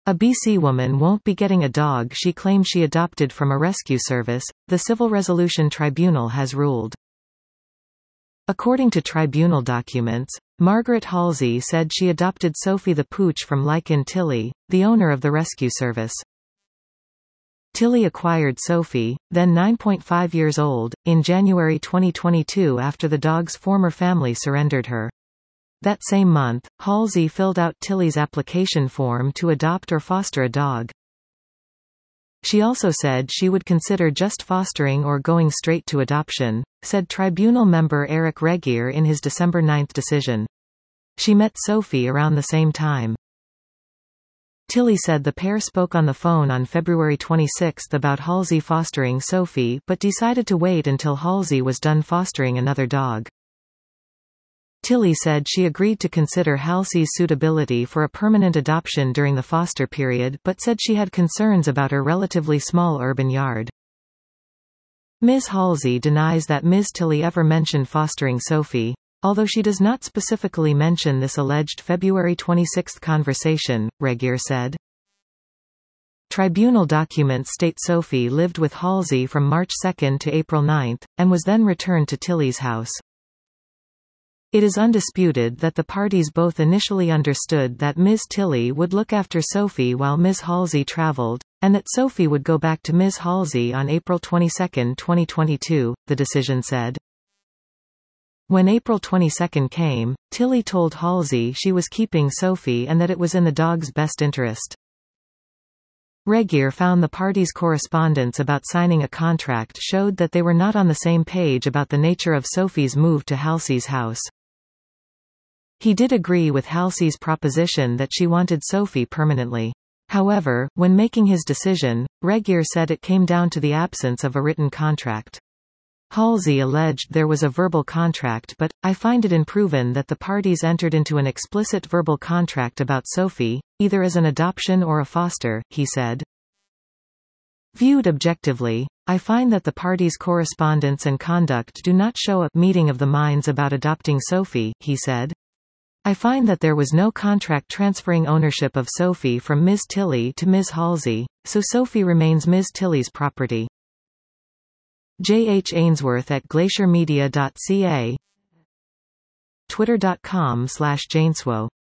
A BC woman won't be getting a dog she claims she adopted from a rescue service, the Civil Resolution Tribunal has ruled. According to tribunal documents, Margaret Halsey said she adopted Sophie the Pooch from Lycan Tilley, the owner of the rescue service. Tilley acquired Sophie, then 9.5 years old, in January 2022 after the dog's former family surrendered her. That same month, Halsey filled out Tilley's application form to adopt or foster a dog. She also said she would consider just fostering or going straight to adoption, said tribunal member Eric Regier in his December 9 decision. She met Sophie around the same time. Tilley said the pair spoke on the phone on February 26 about Halsey fostering Sophie but decided to wait until Halsey was done fostering another dog. Tilley said she agreed to consider Halsey's suitability for a permanent adoption during the foster period but said she had concerns about her relatively small urban yard. Ms. Halsey denies that Ms. Tilley ever mentioned fostering Sophie, although she does not specifically mention this alleged February 26 conversation, Regier said. Tribunal documents state Sophie lived with Halsey from March 2 to April 9, and was then returned to Tilley's house. It is undisputed that the parties both initially understood that Ms. Tilley would look after Sophie while Ms. Halsey traveled, and that Sophie would go back to Ms. Halsey on April 22, 2022, the decision said. When April 22 came, Tilley told Halsey she was keeping Sophie and that it was in the dog's best interest. Regier found the parties' correspondence about signing a contract showed that they were not on the same page about the nature of Sophie's move to Halsey's house. He did agree with Halsey's proposition that she wanted Sophie permanently. However, when making his decision, Regier said it came down to the absence of a written contract. Halsey alleged there was a verbal contract but, I find it unproven that the parties entered into an explicit verbal contract about Sophie, either as an adoption or a foster, he said. Viewed objectively, I find that the parties' correspondence and conduct do not show a meeting of the minds about adopting Sophie, he said. I find that there was no contract transferring ownership of Sophie from Ms. Tilley to Ms. Halsey, so Sophie remains Ms. Tilley's property. J. H. Ainsworth at glaciermedia.ca, twitter.com/Jainswo